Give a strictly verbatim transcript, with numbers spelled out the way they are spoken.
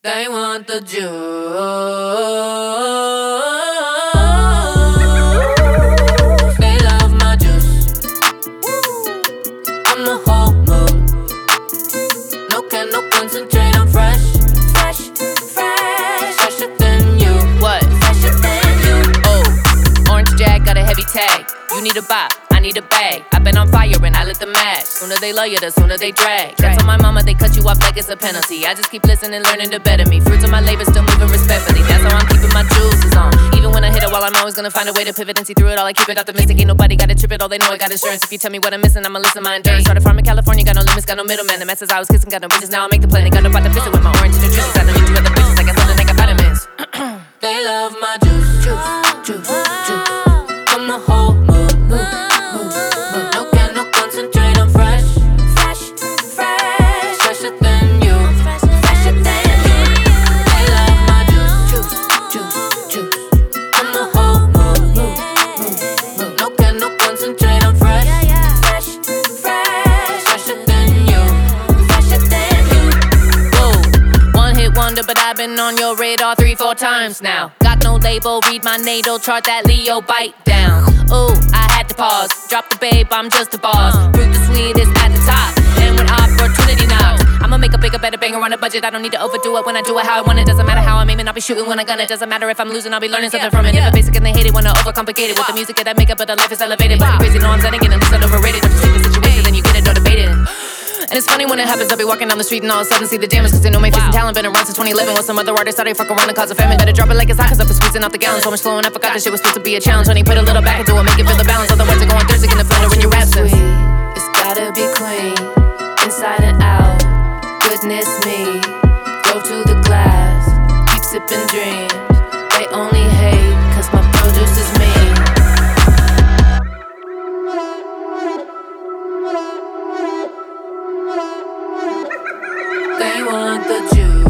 They want the juice. They love my juice. I'm the whole mood. No can, no concentrate, I'm fresh. Fresh, fresh. Fresher than you. What? Fresher than you. Oh, orange jag got a heavy tag. You need a bop, I need a bag. I've been on fire and I lit the match. Sooner they love you, the sooner they drag. That's on my mama, they cut you off like it's a penalty. I just keep listening, learning to better me. Fruits of my labor, still moving respectfully. That's how I'm keeping my juices on. Even when I hit it, while I'm always gonna find a way to pivot and see through it all. I keep it optimistic, ain't nobody gotta trip it. All they know I got insurance. If you tell me what I'm missing, I'ma listen my endurance. Started farming California, got no limits, got no middleman. The messes I was kissing, got no bitches. Now I make the plan. They got no about to fix it with my orange nutrition. I don't need you other bitches, like I said, I got vitamins. They love my juice, juice, juice, juice. I'm the whole mood, mood, mood, mood. No can, no concentrate, I'm fresh, fresh, fresh. Fresher than you, fresher than you. They love my juice, juice, juice, juice. I'm the whole mood, mood, mood, mood. No can, no concentrate, I'm fresh, fresh, fresh. Fresher than you, fresher than you. Whoa, one hit wonder, but I've been on your radar three, four times now. Got no label, read my natal chart, that Leo bite down. Ooh, I had to pause, drop the babe, I'm just a boss. Fruit the sweetest at the top, and when opportunity knocks, I'ma make a bigger, better banger on a budget. I don't need to overdo it when I do it how I want it. Doesn't matter how I'm aiming, I'll be shooting when I gun it. Doesn't matter if I'm losing, I'll be learning something from it. If it's basic and they hate it, wanna overcomplicate it with the music that I make up, but the life is elevated. But crazy, no, I'm setting it, and it's overrated. If you see the situation, then you get it, or debate it. And it's funny when it happens, I'll be walking down the street and all of a sudden see the damage. Cause they know my face and talent, been around since twenty eleven. With some other artists, thought they fuck around and cause a famine. Better drop it like it's hot, cause I've been squeezing out the gallon. So much flowing, I forgot this shit was supposed to be a challenge. When he put a little back into it, make it feel the balance. Otherwise they're going thirsty in the flutter when you're absent. It's gotta be clean, inside and out. Goodness me, go to the glass, keep sipping dreams. They only hate cause my produce is me. They want the juice.